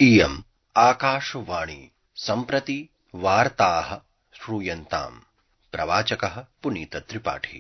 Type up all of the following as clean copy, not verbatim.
इयम् आकाशवाणी सम्प्रति वार्ताः श्रूयन्ताम्। प्रवाचकः पुनीतत्रिपाठी।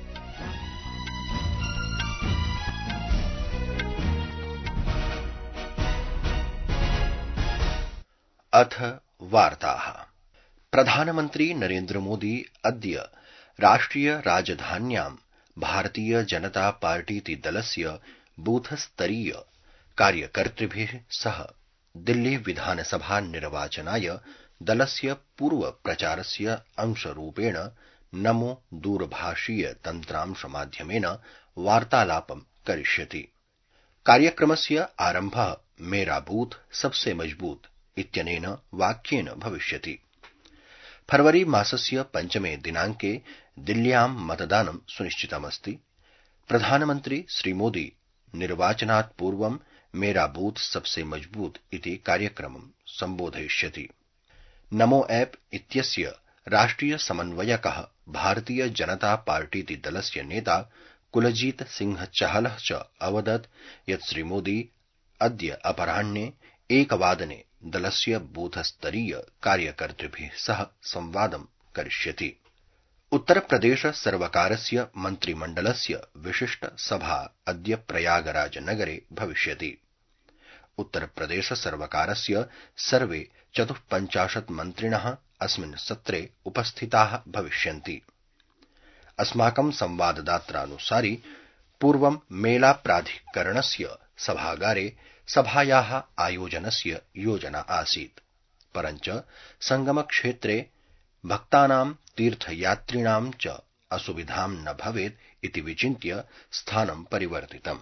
अथ वार्ताः। प्रधानमन्त्री नरेन्द्र मोदी अद्य राष्ट्रिय राजधान्यां भारतीय जनता पार्टीति दलस्य बूथस्तरीय कार्यकर्तृभिः सह दिल्ली विधानसभा निर्वाचनाय दलस्य पूर्व प्रचारस्य अंशरूपेण नमो दूरभाषीय तन्त्रांश माध्यमेन वार्तालापं करिष्यति। कार्यक्रमस्य आरम्भः मेरा बूथ सबसे मजबूत इत्यनेन वाक्येन भविष्यति। फरवरी मासस्य 5 दिनाङ्के दिल्ल्यां मतदानं सुनिश्चितमस्ति। प्रधानमन्त्री श्रीमोदी निर्वाचनात् पूर्वं मेरा बूथ सबसे मजबूत इति कार्यक्रमं सम्बोधयिष्यति। नमो ऐप इत्यस्य राष्ट्रिय समन्वयकः भारतीय जनता पार्टीति दलस्य नेता कुलजीत सिंह चहलः च अवदत् यत् श्रीमोदी अद्य अपराह्ने 1 दलस्य बूथस्तरीय कार्यकर्तृभिः सह संवादं करिष्यति। उत्तरप्रदेश सर्वकारस्य मन्त्रिमण्डलस्य विशिष्ट सभा अद्य प्रयागराज नगरे भविष्यति। उत्तरप्रदेश सर्वकारस्य सर्वे 54 मन्त्रिणः अस्मिन् सत्रे उपस्थिताः भविष्यन्ति। अस्माकं संवाददात्रानुसारि पूर्वं मेला प्राधिकरणस्य सभागारे सभायाः आयोजनस्य योजना आसीत्, परञ्च संगमक्षेत्रे भक्तानां तीर्थयात्रिणां च असुविधां न भवेत् इति विचिन्त्य स्थानं परिवर्तितम्।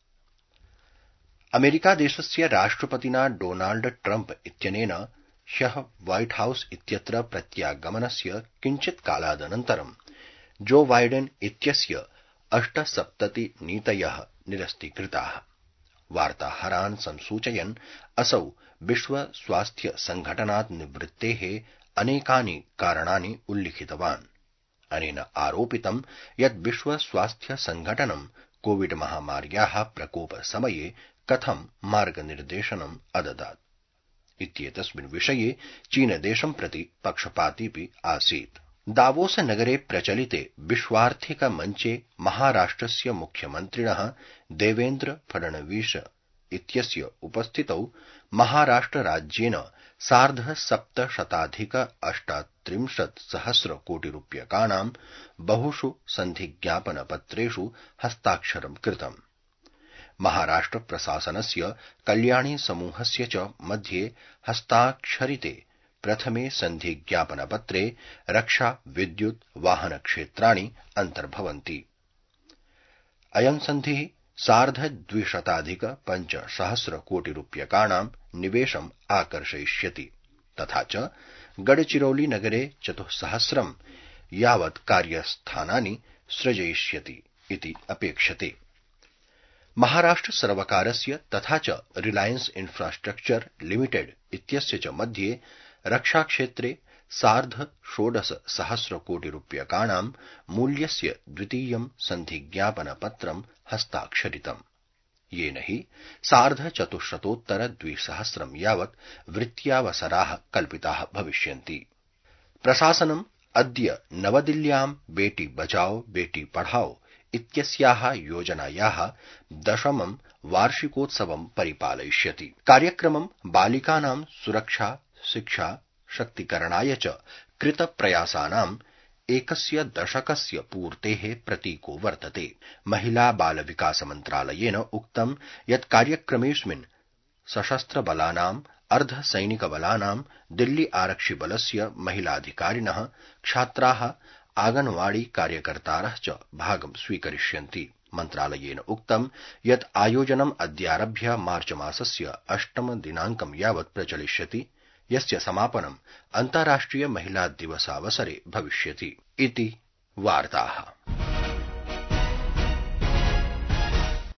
अमेरिकादेशस्य राष्ट्रपतिना डोनाल्ड ट्रम्प इत्यनेन ह्यः व्हाइट हाउस इत्यत्र प्रत्यागमनस्य किञ्चित् कालादनन्तरं जो बाइडेन इत्यस्य 78 नीतयः निरस्तीकृताः। वार्ताहरान् संसूचयन् असौ विश्व स्वास्थ्य संघटनात् निवृत्तेः अनेकानि कारणानि उल्लिखितवान्। अनेन आरोपितं यत् विश्व स्वास्थ्य संघटनं कोविड महामार्याः प्रकोप समये कथं मार्गनिर्देशनम् अददात् इत्येतस्मिन् विषये चीनदेशं प्रति पक्षपातीपि आसीत्। दावोस नगरे प्रचलिते विश्वार्थिक मञ्चे महाराष्ट्रस्य मुख्यमन्त्रिणः देवेन्द्र फडणवीस इत्यस्य उपस्थितौ महाराष्ट्रराज्येन 7,738 कोटिरूप्यकाणां बहुषु सन्धिज्ञापनपत्रेषु हस्ताक्षरं कृतम्। महाराष्ट्र प्रशासनस्य कल्याणी समूहस्य च मध्ये हस्ताक्षरिते प्रथमे सन्धिज्ञापनपत्रे रक्षा विद्युत् वाहन क्षेत्राणि अन्तर्भवन्ति। अयं सन्धिः 2,205 कोटिरूप्यकाणां निवेशम् आकर्षयिष्यति, तथा च गडचिरौली नगरे 400 यावत् कार्यस्थानानि सृजयिष्यति इति अपेक्षते। महाराष्ट्र सर्वकारस्य तथा च रिलायंस इंफ्रास्ट्रक्चर लिमिटेड इत्यस्य च मध्ये रक्षाक्षेत्रे 16,500 कोटिरूप्यकाणां मूल्यस्य द्वितीयं सन्धिज्ञापनपत्रं हस्ताक्षरितम्, येन हि 4,400 यावत् वृत्त्यावसराः कल्पिताः भविष्यन्ति। प्रशासनम् अद्य नवदिल्ल्यां बेटी बचाओ बेटी पढ़ाओ इत्यस्याः योजनायाः 10मं वार्षिकोत्सवं परिपालयिष्यति। कार्यक्रमं बालिकानां सुरक्षा शिक्षा शक्तिकरणाय च कृतप्रयासानाम् एकस्य दशकस्य पूर्तेः प्रतीको वर्तते। महिला बाल विकास मन्त्रालयेन उक्तं यत् कार्यक्रमेऽस्मिन् सशस्त्रबलानाम् अर्धसैनिकबलानां दिल्ली आरक्षिबलस्य महिलाधिकारिणः छात्राः आंगनवाड़ी कार्यकर्तारः च भागं स्वीकरिष्यन्ति। मन्त्रालयेन उक्तं यत् आयोजनम् अद्यारभ्य मार्च मासस्य 8 दिनाङ्कं यावत् प्रचलिष्यति, यस्य समापनम् अन्ताराष्ट्रिय महिला दिवसावसरे भविष्यति इति वार्ताः।